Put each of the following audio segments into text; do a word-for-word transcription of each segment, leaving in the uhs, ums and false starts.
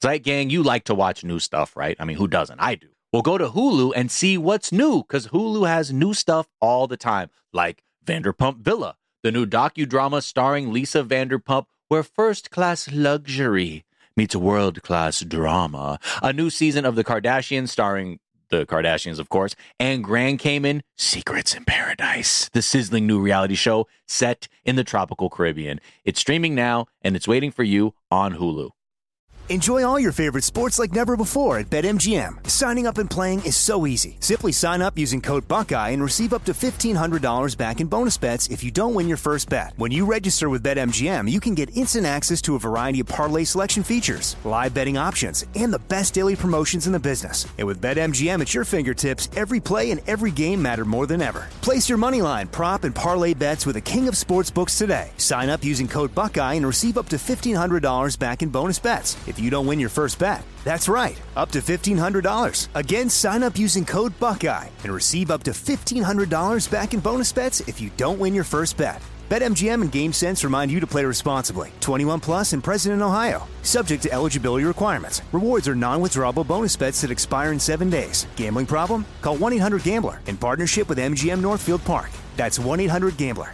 Zeit Gang, you like to watch new stuff, right? I mean, who doesn't? I do. Well, go to Hulu and see what's new, because Hulu has new stuff all the time, like Vanderpump Villa, the new docudrama starring Lisa Vanderpump, where first-class luxury meets world-class drama. A new season of The Kardashians starring the Kardashians, of course, and Grand Cayman, Secrets in Paradise, the sizzling new reality show set in the tropical Caribbean. It's streaming now, and it's waiting for you on Hulu. Enjoy all your favorite sports like never before at BetMGM. Signing up and playing is so easy. Simply sign up using code Buckeye and receive up to fifteen hundred dollars back in bonus bets if you don't win your first bet. When you register with BetMGM, you can get instant access to a variety of parlay selection features, live betting options, and the best daily promotions in the business. And with BetMGM at your fingertips, every play and every game matter more than ever. Place your moneyline, prop, and parlay bets with the king of sportsbooks today. Sign up using code Buckeye and receive up to fifteen hundred dollars back in bonus bets if you don't win your first bet. That's right, up to fifteen hundred dollars. Again, sign up using code Buckeye and receive up to fifteen hundred dollars back in bonus bets if you don't win your first bet. BetMGM and GameSense remind you to play responsibly. twenty-one plus and present in Ohio. Subject to eligibility requirements. Rewards are non-withdrawable bonus bets that expire in seven days. Gambling problem? Call one eight hundred gambler in partnership with M G M Northfield Park. That's one eight hundred gambler.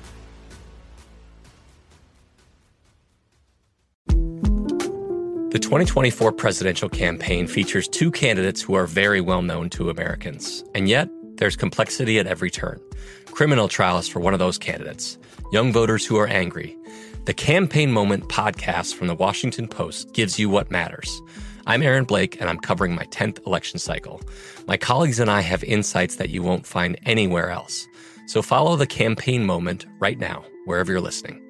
The twenty twenty-four presidential campaign features two candidates who are very well known to Americans. And yet, there's complexity at every turn. Criminal trials for one of those candidates. Young voters who are angry. The Campaign Moment podcast from the Washington Post gives you what matters. I'm Aaron Blake, and I'm covering my tenth election cycle. My colleagues and I have insights that you won't find anywhere else. So follow The Campaign Moment right now, wherever you're listening.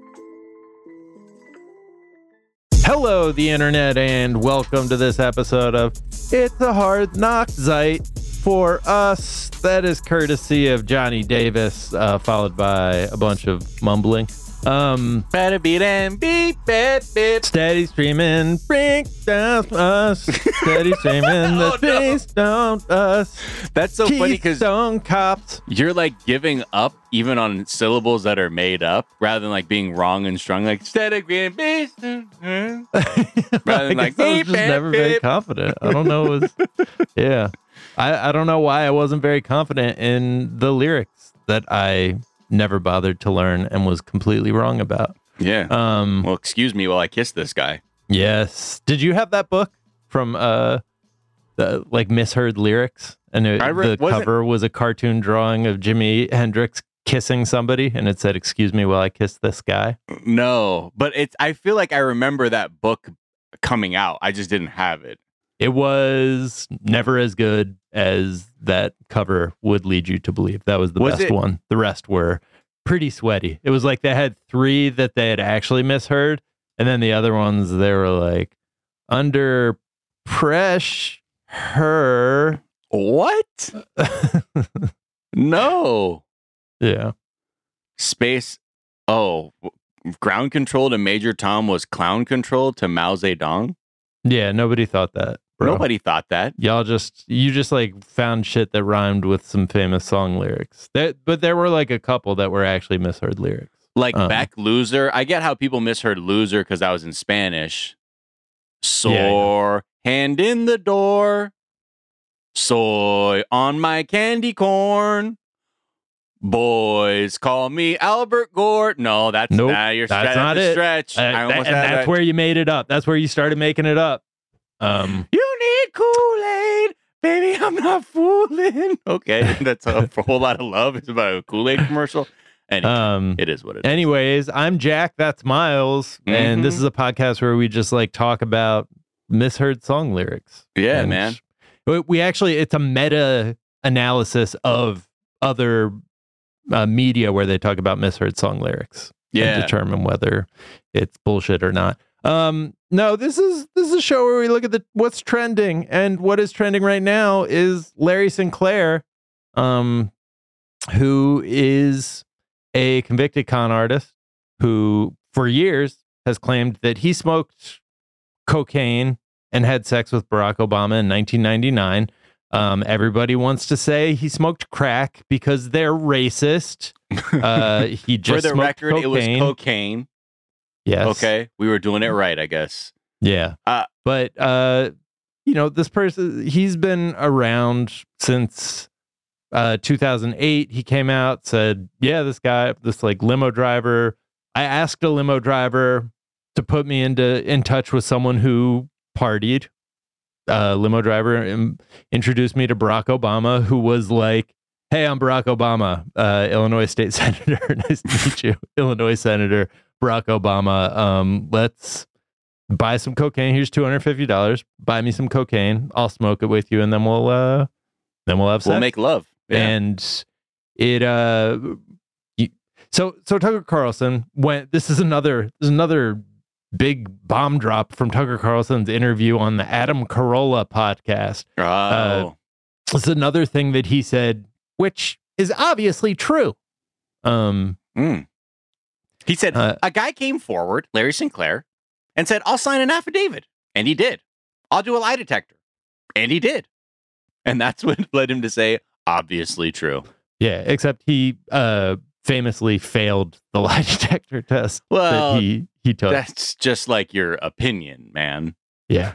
Hello, the internet, and welcome to this episode of It's a Hard Knock Zeit. For us, that is courtesy of Johnny Davis, uh, followed by a bunch of mumbling. Um, Better beat and beep, beep, beep. Steady streaming, bring down us. Steady streaming, Oh, the no. face down us. That's so funny because Keystone Cops. you're like giving up even on syllables that are made up rather than like being wrong and strung. Like, instead of being beep, rather I than like, guess I was beep, just beep, never very beep. confident. I don't know. It was, yeah. I, I don't know why I wasn't very confident in the lyrics that I never bothered to learn and was completely wrong about. Yeah. Um, Well, excuse me while I kiss this guy. yes. Did you have that book from uh, the like misheard lyrics? And it, I re- the wasn't- cover was a cartoon drawing of Jimi Hendrix kissing somebody, and it said, "Excuse me while I kiss this guy." No, but it's. I feel like I remember that book coming out. I just didn't have it. It was never as good as that cover would lead you to believe. That was the Was best it- one. The rest were pretty sweaty. It was like they had three that they had actually misheard, and then the other ones, they were like, under pressure. What? No. Yeah. Space. Oh, ground control to Major Tom was clown control to Mao Zedong. Yeah, nobody thought that. Bro. Nobody thought that. Y'all just, you just like found shit that rhymed with some famous song lyrics. That, but there were like a couple that were actually misheard lyrics. Like Um, Beck loser. I get how people misheard loser because I was in Spanish. Soar, Yeah, hand in the door. Soy on my candy corn. Boys call me Albert Gore. No, that's Nope, nah, you're that's stre- not that's a it. stretch. Uh, I that- almost and had that's that. where you made it up. That's where you started making it up. Um, You need Kool-Aid, baby. I'm not fooling. Okay, that's a, for a whole lot of love. It's about a Kool-Aid commercial. Anyway, um, it is what it is. anyways, I'm Jack. That's Miles, and this Mhm. is a podcast where we just like talk about misheard song lyrics. Yeah, And man. we- We actually, it's a meta analysis of other uh, media where they talk about misheard song lyrics. And Yeah. determine whether it's bullshit or not. Um, no, this is this is a show where we look at the what's trending, and what is trending right now is Larry Sinclair, um, who is a convicted con artist who, for years, has claimed that he smoked cocaine and had sex with Barack Obama in nineteen ninety-nine. Um, everybody wants to say he smoked crack because they're racist. Uh, he just For the smoked record, it was cocaine. cocaine. Yes. Okay, we were doing it right, I guess. Yeah. Uh, but, uh, you know, this person, he's been around since uh, two thousand eight. He came out, said, yeah, this guy, this like limo driver, I asked a limo driver to put me into in touch with someone who partied. Uh, limo driver um, introduced me to Barack Obama, who was like, hey, I'm Barack Obama, uh, Illinois state senator. Nice to meet you, Illinois senator Barack Obama. Um, let's buy some cocaine. Here's two hundred fifty dollars. Buy me some cocaine. I'll smoke it with you, and then we'll uh, then we'll have sex. We'll make love. Yeah. And it uh, you, so so Tucker Carlson went. This is another this is another big bomb drop from Tucker Carlson's interview on the Adam Carolla podcast. Oh, uh, it's another thing that he said, which is obviously true. Um, mm. He said uh, a guy came forward, Larry Sinclair, and said, I'll sign an affidavit. And he did. I'll do a lie detector. And he did. And that's what led him to say, obviously true. Yeah, except he uh, famously failed the lie detector test well, that he, he took. That's just like your opinion, man. Yeah.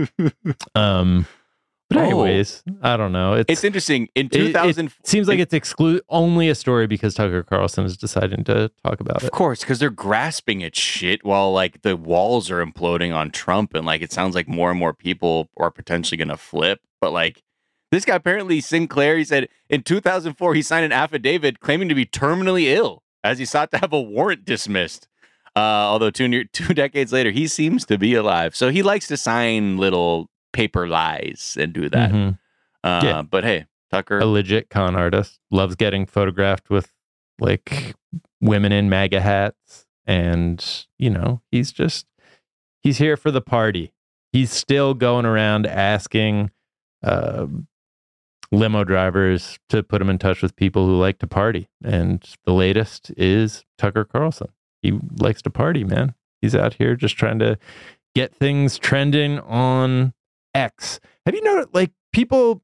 um, but Oh. anyways, I don't know. It's, It's interesting. In it- two thousand... it seems like it's exclu- only a story because Tucker Carlson is deciding to talk about Of it. course, because they're grasping at shit while like the walls are imploding on Trump, and like it sounds like more and more people are potentially going to flip. But like this guy, apparently Sinclair, he said in two thousand four he signed an affidavit claiming to be terminally ill as he sought to have a warrant dismissed. Uh, although two near, two decades later, he seems to be alive. So he likes to sign little paper lies and do that. Mhm. Uh, Yeah. But hey, Tucker, A legit con artist, loves getting photographed with like women in MAGA hats, and you know he's just he's here for the party. He's still going around asking uh, limo drivers to put him in touch with people who like to party, and the latest is Tucker Carlson. He likes to party, man. He's out here just trying to get things trending on X. Have you noticed, like, people,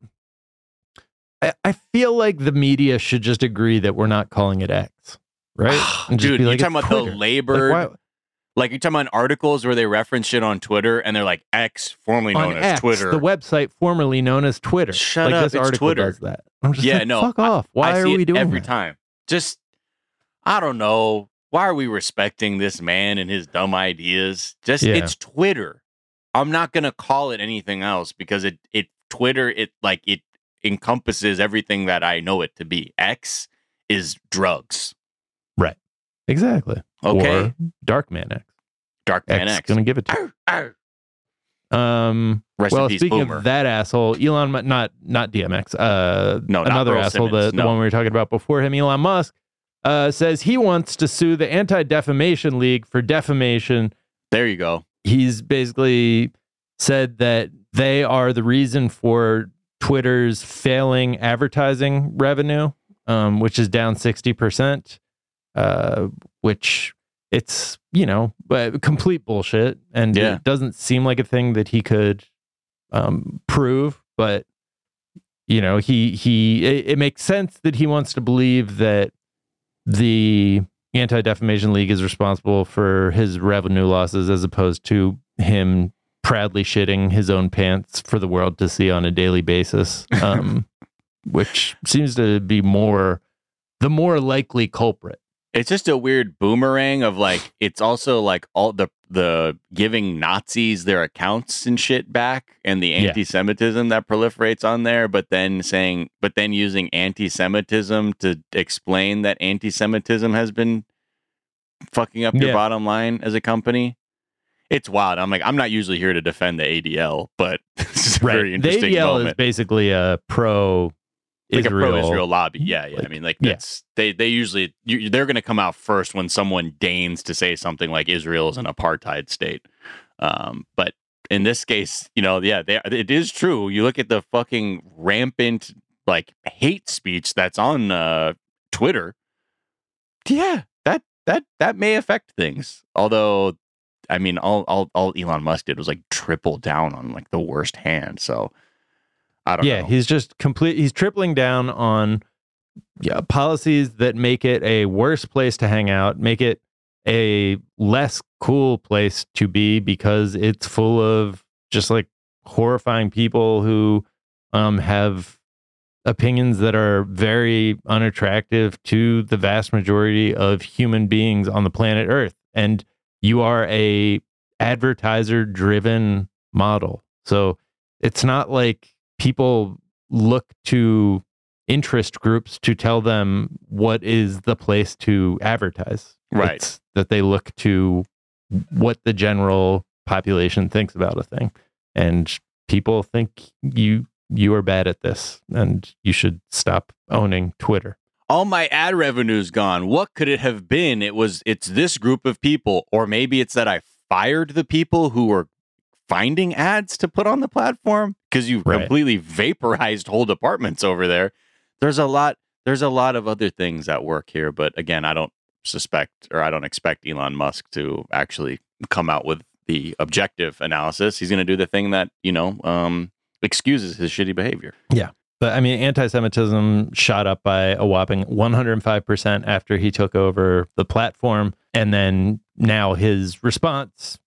I, I feel like the media should just agree that we're not calling it X, right? And just dude, be you're like, talking "It's about the Twitter." labor. Like, why- Like you're talking about articles where they reference shit on Twitter and they're like X, formerly known on as X, Twitter. the website formerly known as Twitter. Shut like up, this it's article Twitter. does that. I'm just Yeah, like, no, fuck off. Why I are see we it doing every that? time? Just, I don't know. Why are we respecting this man and his dumb ideas? Just, Yeah. it's Twitter. I'm not gonna call it anything else because it, it Twitter, it like it encompasses everything that I know it to be. X is drugs. Right. Exactly. Okay. Or Dark Man X. Dark Man X X. gonna give it to. Arr, you. Um. Rest well, in peace, speaking Boomer. of that asshole, Elon, Mu- not not D M X. Uh, No, not another Earl asshole, Simmons, the, the no. one we were talking about before him, Elon Musk, uh, says he wants to sue the Anti-Defamation League for defamation. There you go. He's basically said that they are the reason for Twitter's failing advertising revenue, um, which is down sixty percent, uh, which it's, you know, but complete bullshit. And Yeah. it doesn't seem like a thing that he could um, prove, but you know, he, he, it, it makes sense that he wants to believe that the Anti-Defamation League is responsible for his revenue losses as opposed to him proudly shitting his own pants for the world to see on a daily basis, um, which seems to be more the more likely culprit. It's just a weird boomerang of like, it's also like all the the giving Nazis their accounts and shit back and the Yeah. anti-Semitism that proliferates on there, but then saying, but then using anti-Semitism to explain that anti-Semitism has been fucking up your Yeah. bottom line as a company. It's wild. I'm like, I'm not usually here to defend the A D L, but this is a very The interesting A D L moment. is basically a pro like a Israel. pro-Israel lobby. Yeah, yeah. Like, I mean, like yeah. that's they they usually you, they're going to come out first when someone deigns to say something like Israel is an apartheid state. Um, but in this case, you know, yeah, they, it is true. You look at the fucking rampant like hate speech that's on uh, Twitter. Yeah, that that that may affect things. Although, I mean, all all all Elon Musk did was like triple down on like the worst hand. So. I don't yeah, know. he's just complete. He's tripling down on yeah, policies that make it a worse place to hang out, make it a less cool place to be because it's full of just like horrifying people who um, have opinions that are very unattractive to the vast majority of human beings on the planet Earth. And you are a advertiser driven model. So it's not like people look to interest groups to tell them what is the place to advertise. Right. It's that they look to what the general population thinks about a thing. And people think you you are bad at this and you should stop owning Twitter. All my ad revenue's gone. What could it have been? It was, it's this group of people, or maybe it's that I fired the people who were finding ads to put on the platform because you Right. completely vaporized whole departments over there. There's a lot, there's a lot of other things at work here. But again, I don't suspect, or I don't expect Elon Musk to actually come out with the objective analysis. He's going to do the thing that, you know, um, excuses his shitty behavior. Yeah. But I mean, anti-Semitism shot up by a whopping one hundred five percent after he took over the platform. And then now his response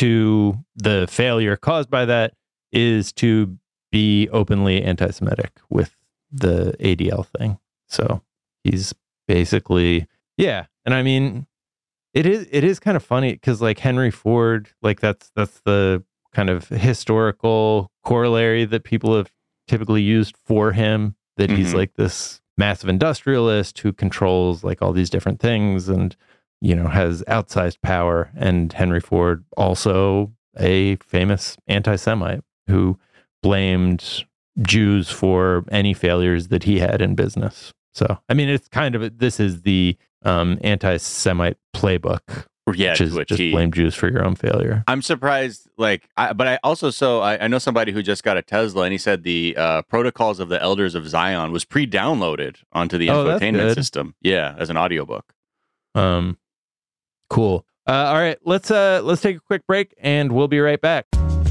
to the failure caused by that is to be openly anti-Semitic with the A D L thing. So he's basically, yeah. And I mean, it is it is kind of funny because like Henry Ford, like that's that's the kind of historical corollary that people have typically used for him, that mm-hmm. he's like this massive industrialist who controls like all these different things and, you know, has outsized power. And Henry Ford, also a famous anti-Semite who blamed Jews for any failures that he had in business. So, I mean, it's kind of, this is the um, anti-Semite playbook. Yeah, which is which just he, blame Jews for your own failure. I'm surprised, like, I, but I also, so I, I know somebody who just got a Tesla, and he said the uh, Protocols of the Elders of Zion was pre-downloaded onto the Oh, that's infotainment good. system. Yeah, as an audiobook. Um, cool. Uh, all right, let's uh, let's take a quick break, and we'll be right back.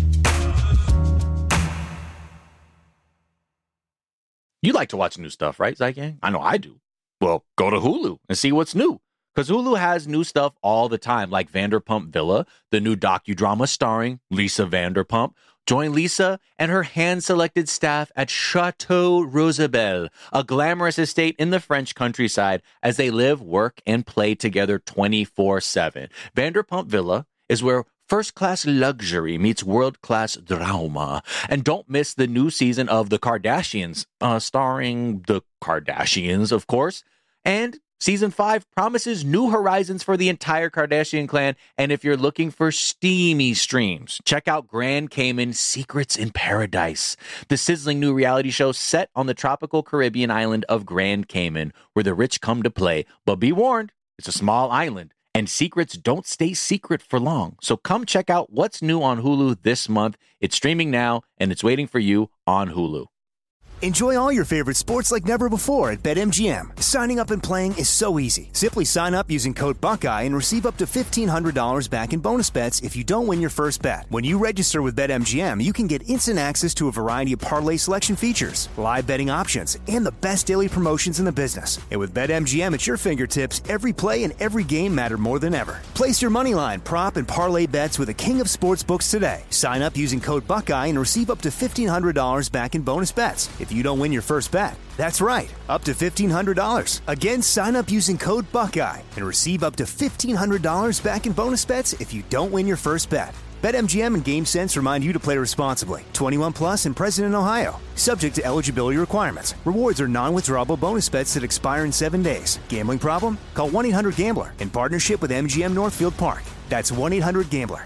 You like to watch new stuff, right, Zygang? I know I do. Well, go to Hulu and see what's new. Because Hulu has new stuff all the time, like Vanderpump Villa, the new docudrama starring Lisa Vanderpump. Join Lisa and her hand-selected staff at Chateau Rosabelle, a glamorous estate in the French countryside, as they live, work, and play together twenty-four seven. Vanderpump Villa is where first-class luxury meets world-class drama. And don't miss the new season of The Kardashians, uh, starring the Kardashians, of course. And Season five promises new horizons for the entire Kardashian clan, and if you're looking for steamy streams, check out Grand Cayman Secrets in Paradise, the sizzling new reality show set on the tropical Caribbean island of Grand Cayman, where the rich come to play. But be warned, it's a small island, and secrets don't stay secret for long. So come check out what's new on Hulu this month. It's streaming now, and it's waiting for you on Hulu. Enjoy all your favorite sports like never before at BetMGM. Signing up and playing is so easy. Simply sign up using code Buckeye and receive up to fifteen hundred dollars back in bonus bets if you don't win your first bet. When you register with BetMGM, you can get instant access to a variety of parlay selection features, live betting options, and the best daily promotions in the business. And with BetMGM at your fingertips, every play and every game matter more than ever. Place your moneyline, prop, and parlay bets with the king of sportsbooks today. Sign up using code Buckeye and receive up to fifteen hundred dollars back in bonus bets if you don't win your first bet. That's right, up to fifteen hundred dollars. Again, sign up using code Buckeye and receive up to fifteen hundred dollars back in bonus bets if you don't win your first bet. BetMGM and GameSense remind you to play responsibly. twenty-one plus and present in Ohio. Subject to eligibility requirements. Rewards are non-withdrawable bonus bets that expire in seven days. Gambling problem? Call one eight hundred gambler in partnership with M G M Northfield Park. That's one eight hundred gambler.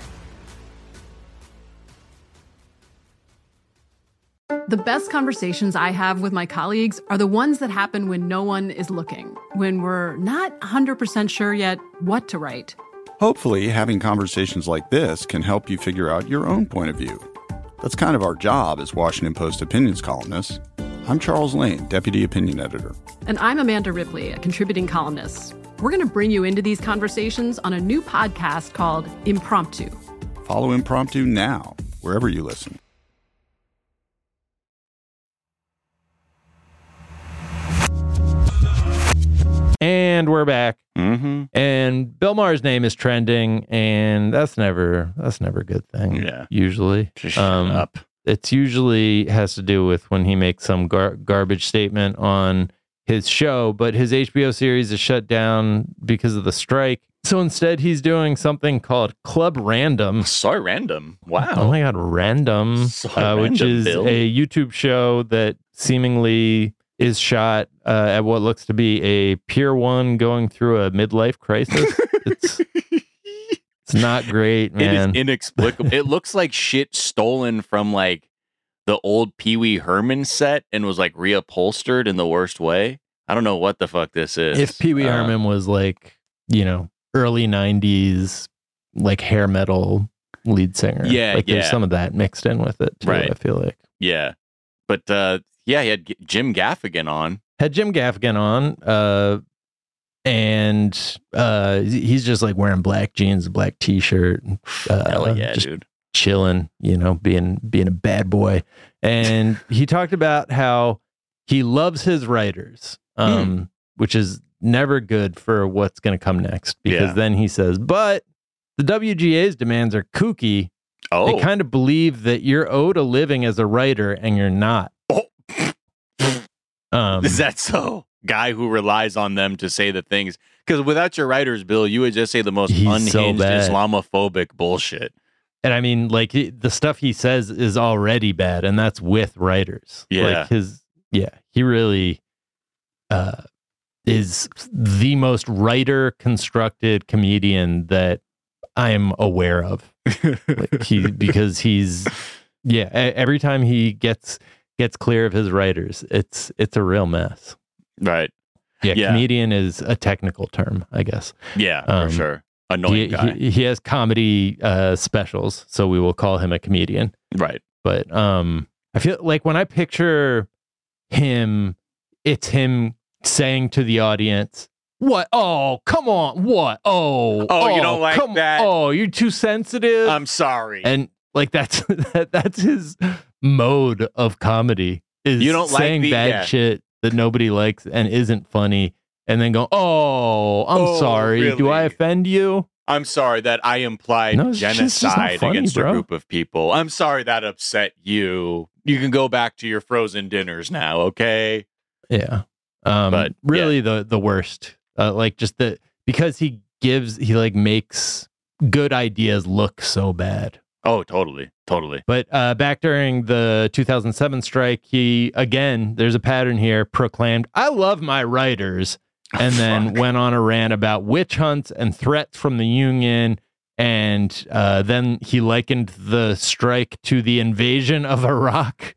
The best conversations I have with my colleagues are the ones that happen when no one is looking, when we're not one hundred percent sure yet what to write. Hopefully, having conversations like this can help you figure out your own point of view. That's kind of our job as Washington Post opinions columnists. I'm Charles Lane, Deputy Opinion Editor. And I'm Amanda Ripley, a contributing columnist. We're going to bring you into these conversations on a new podcast called Impromptu. Follow Impromptu now, wherever you listen. And and we're back. Mm-hmm. And Bill Maher's name is trending, and that's never that's never a good thing. Yeah. Usually. Just shut Um, up. It's usually has to do with when he makes some gar- garbage statement on his show, but his H B O series is shut down because of the strike. So instead, he's doing something called Club Random. So random. Wow. Oh my God, Random, So uh, which random, is Bill. a YouTube show that seemingly is shot uh, at what looks to be a Pier One going through a midlife crisis. It's it's not great, man. It is inexplicable. It looks like shit stolen from like the old Pee Wee Herman set and was like reupholstered in the worst way. I don't know what the fuck this is. If Pee Wee Uh, Herman was like, you know, early nineties, like hair metal lead singer. Yeah, Like there's yeah. some of that mixed in with it, too, Right. I feel like. Yeah. But uh, yeah, he had G- Jim Gaffigan on. Had Jim Gaffigan on, uh, and uh, he's just like wearing black jeans, a black t-shirt, uh, Hell yeah, just dude. chilling, you know, being being a bad boy. And he talked about how he loves his writers, um, Hmm. which is never good for what's going to come next, because Yeah. then he says, but the W G A's demands are kooky. Oh. They kind of believe that you're owed a living as a writer and you're not. Oh. Um, Is that so? Guy who relies on them to say the things. Because without your writers, Bill, you would just say the most He's unhinged so bad. Islamophobic bullshit. And I mean, like he- the stuff he says is already bad, and that's with writers. Yeah. Like his, yeah, he really uh, is the most writer constructed comedian that I'm aware of. Like he, because he's, yeah, e- every time he gets gets clear of his writers, it's it's a real mess. Right. Yeah, Yeah. comedian is a technical term, I guess. Yeah, Um, for sure. Annoying He, guy. he, he has comedy uh, specials, so we will call him a comedian. right. But um, I feel like when I picture him, it's him saying to the audience, "What? Oh, come on! What? Oh, Oh, you don't like come, that? Oh, you're too sensitive." I'm sorry. and like that's that, that's his mode of comedy. Is You don't like saying the- bad yeah. shit that nobody likes and isn't funny, and then go, "Oh, I'm Oh, sorry. Do I really? offend you?" I'm sorry that I implied No, it's just- it's just not genocide funny, against bro. a group of people. I'm sorry that upset you. You can go back to your frozen dinners now, okay? Yeah. Um But, really the the worst. Uh, like just the because he gives he like makes good ideas look so bad. Oh, totally. Totally. But uh back during the two thousand seven strike, he again, there's a pattern here, proclaimed, "I love my writers," and then Fuck. went on a rant about witch hunts and threats from the union. And uh, then he likened the strike to the invasion of Iraq.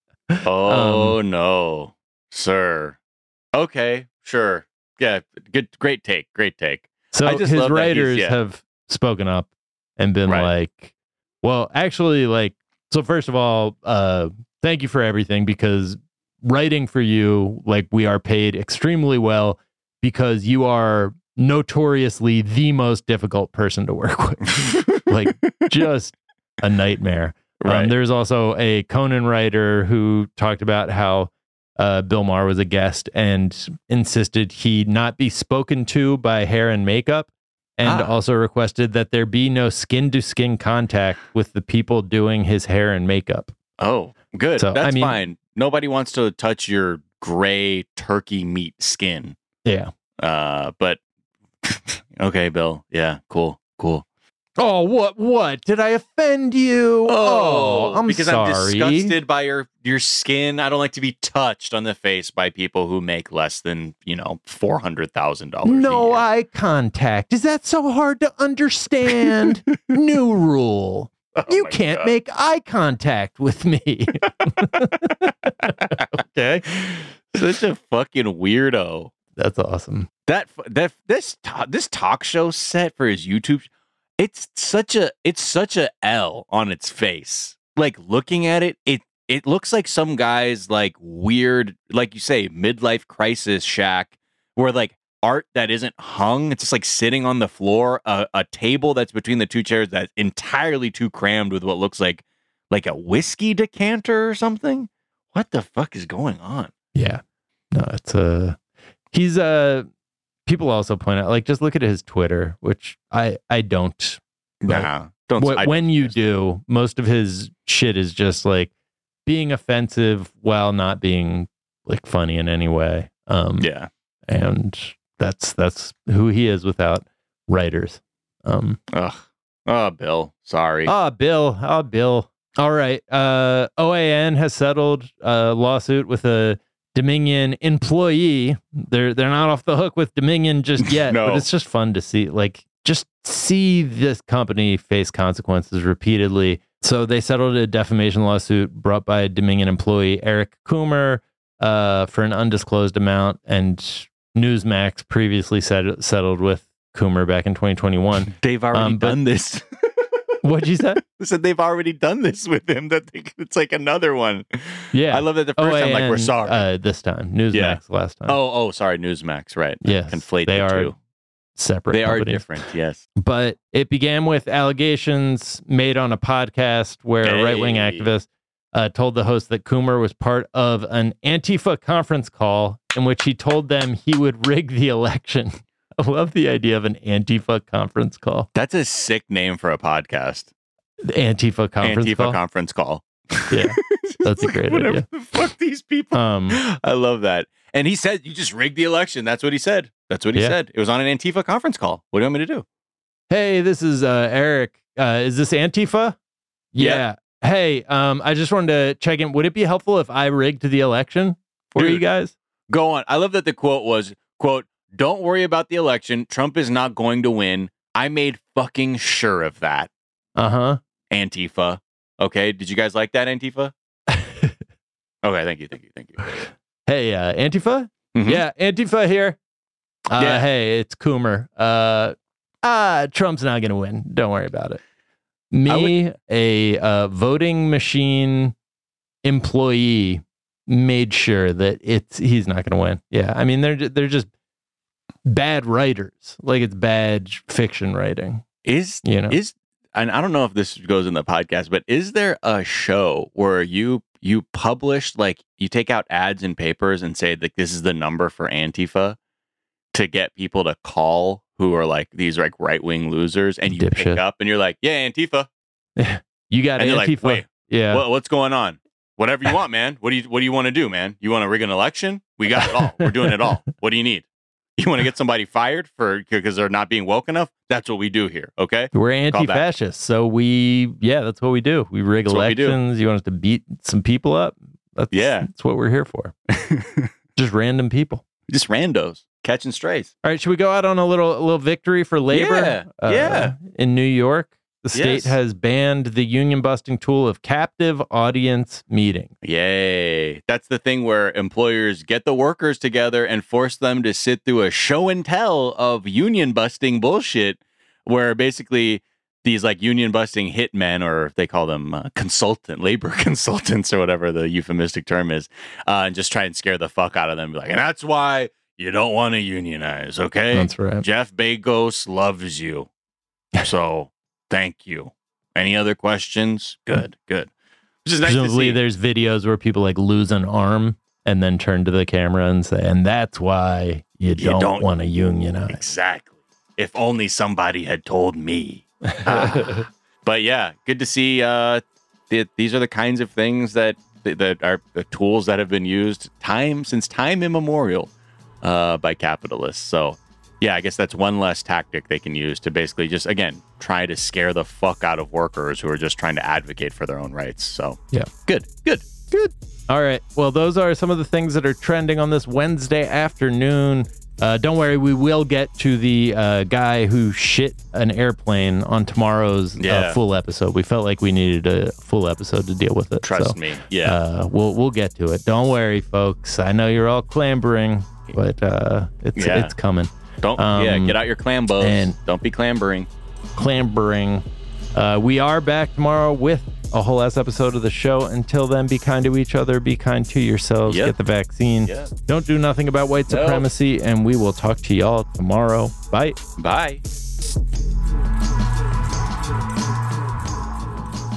Oh, Um, no. Sir. Okay, sure. Yeah, good great take. Great take. So I just his love that he's- writers yeah. have spoken up and been Right. like, well, actually, like, so first of all, uh, thank you for everything, because writing for you, like, we are paid extremely well because you are notoriously the most difficult person to work with. Like, just a nightmare. Um, Right. there's also a Conan writer who talked about how uh, Bill Maher was a guest and insisted he not be spoken to by hair and makeup, and Ah. also requested that there be no skin to skin contact with the people doing his hair and makeup. Oh, good. So, I That's mean- fine. Nobody wants to touch your gray turkey meat skin. Yeah. Uh, but okay, Bill. Yeah, cool, cool. Oh, what? What? Did I offend you? Oh, I'm because sorry. I'm disgusted by your your skin. I don't like to be touched on the face by people who make less than you know four hundred thousand dollars. No eye contact. Is that so hard to understand? New rule. You can't make eye contact with me. Okay, such a fucking weirdo. That's awesome. That that this to- this talk show set for his YouTube, it's such a it's such a L on its face. Like looking at it, it it looks like some guy's like weird, like you say, midlife crisis shack where like art that isn't hung, it's just like sitting on the floor, a, a table that's between the two chairs that's entirely too crammed with what looks like like a whiskey decanter or something. What the fuck is going on? Yeah. No, it's a he's a people also point out, like, just look at his Twitter, which I I don't. Nah, don't. Wh- I, when you do, most of his shit is just like being offensive while not being like funny in any way. Um, yeah, and that's that's who he is without writers. Um, Ugh. Oh, Bill. Sorry. Ah, Bill. Ah, Bill. All right. Uh, O A N has settled a lawsuit with a Dominion employee. They're they're not off the hook with Dominion just yet, No. but it's just fun to see, like, just see this company face consequences repeatedly. So they settled a defamation lawsuit brought by a Dominion employee, Eric Coomer, uh, for an undisclosed amount, and Newsmax previously set, settled with Coomer back in twenty twenty-one. They've already Um, but- done this. What'd you say? I said they've already done this with him. That they, it's like another one. Yeah. I love that the first time, like, we're O A N, sorry. Uh, this time. Newsmax Yeah. last time. oh, oh, sorry, Newsmax, right? yes. Conflate they the are two. separate They are companies. different, yes. But it began with allegations made on a podcast where a right-wing Hey. activist uh, told the host that Coomer was part of an Antifa conference call in which he told them he would rig the election. I love the idea of an Antifa conference call. That's a sick name for a podcast. The Antifa conference Antifa call. conference call. Yeah, that's a great Whatever idea. the fuck these people. Um, I love that. And he said, you just rigged the election. That's what he said. That's what he Yeah. said. It was on an Antifa conference call. What do you want me to do? Hey, this is uh, Eric. Uh, is this Antifa? Yeah. Hey, um, I just wanted to check in. Would it be helpful if I rigged the election for Dude. you guys? Go on. I love that the quote was, quote, don't worry about the election. Trump is not going to win. I made fucking sure of that. Uh huh. Antifa. Okay. Did you guys like that, Antifa? Okay. Thank you. Thank you. Thank you. Hey, uh, Antifa? Mhm. Yeah, Antifa here. Uh, Yeah. Hey, it's Coomer. Uh, ah, Trump's not going to win. Don't worry about it. Me, a uh, voting machine employee, made sure that it's he's not going to win. Yeah, I mean they're ju- they're just bad writers. Like, it's bad fiction writing. Is, You know. is, and I don't know if this goes in the podcast, but is there a show where you you publish, like, you take out ads in papers and say, like, this is the number for Antifa to get people to call who are like these like right wing losers, and you pick Dipshit. up and you're like, yeah, Antifa. You got And they're like, Antifa. wait, yeah. What, what's going on? Whatever you want, man. What do you what do you want to do, man? You want to rig an election? We got it all. We're doing it all. What do you need? You want to get somebody fired for because they're not being woke enough? That's what we do here. Okay. We're Call back. anti-fascist, so we yeah, that's what we do. We rig That's what we do. elections. You want us to beat some people up? That's, Yeah. that's what we're here for. Just random people. Just randos catching strays. All right, should we go out on a little a little victory for labor? Yeah, yeah. In New York, the state Yes. has banned the union busting tool of captive audience meeting. Yay. That's the thing where employers get the workers together and force them to sit through a show and tell of union busting bullshit, where basically these like union busting hitmen, or they call them uh, consultant, labor consultants, or whatever the euphemistic term is, uh, and just try and scare the fuck out of them. Be like, and that's why you don't want to unionize, okay? That's right. Jeff Bezos loves you. So thank you. Any other questions? Good, good. Which is nice to Presumably, see. there's videos where people like lose an arm and then turn to the camera and say, "And that's why you don't, don't- want to unionize." Exactly. If only somebody had told me. Ah. But yeah, good to see. Uh, th- these are the kinds of things that that are the tools that have been used time since time immemorial uh, by capitalists. So yeah, I guess that's one less tactic they can use to basically just again try to scare the fuck out of workers who are just trying to advocate for their own rights. So Yeah. good, good. Good. All right. Well, those are some of the things that are trending on this Wednesday afternoon. Uh, don't worry, we will get to the uh, guy who shit an airplane on tomorrow's Yeah. uh, full episode. We felt like we needed a full episode to deal with it. Trust so, me. Yeah. Uh, we'll we'll get to it. Don't worry, folks. I know you're all clambering, but uh, it's Yeah. it's coming. Don't um, yeah. Get out your clambos. and- Don't be clambering. Clambering. Uh, we are back tomorrow with a whole ass episode of the show. Until then, be kind to each other, be kind to yourselves, Yep. get the vaccine. Yeah. Don't do nothing about white No. supremacy, and we will talk to y'all tomorrow. Bye. Bye.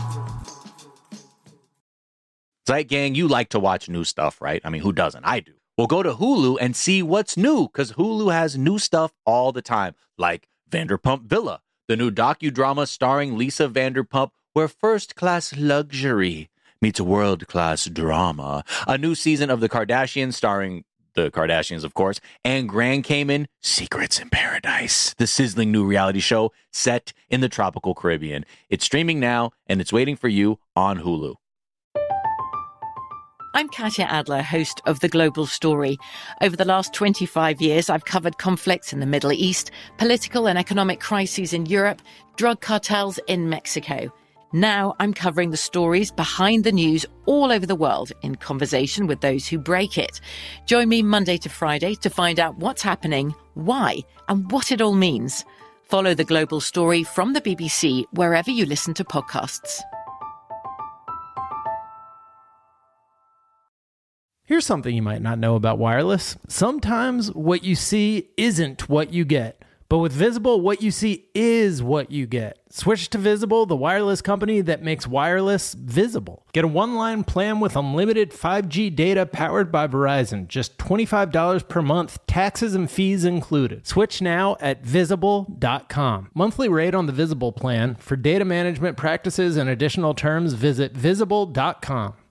Zeit Gang, you like to watch new stuff, right? I mean, who doesn't? I do. Well, go to Hulu and see what's new, because Hulu has new stuff all the time, like Vanderpump Villa, the new docudrama starring Lisa Vanderpump, where first-class luxury meets world-class drama. A new season of The Kardashians starring the Kardashians, of course, and Grand Cayman, Secrets in Paradise, the sizzling new reality show set in the tropical Caribbean. It's streaming now, and it's waiting for you on Hulu. I'm Katya Adler, host of The Global Story. Over the last twenty-five years, I've covered conflicts in the Middle East, political and economic crises in Europe, drug cartels in Mexico. Now I'm covering the stories behind the news all over the world in conversation with those who break it. Join me Monday to Friday to find out what's happening, why, and what it all means. Follow The Global Story from the B B C wherever you listen to podcasts. Here's something you might not know about wireless. Sometimes what you see isn't what you get. But with Visible, what you see is what you get. Switch to Visible, the wireless company that makes wireless visible. Get a one-line plan with unlimited five G data powered by Verizon. Just twenty-five dollars per month, taxes and fees included. Switch now at visible dot com. Monthly rate on the Visible plan. For data management practices and additional terms, visit visible dot com.